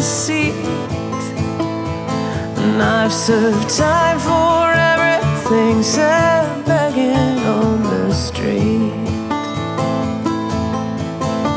seat. And I've served time for everything said.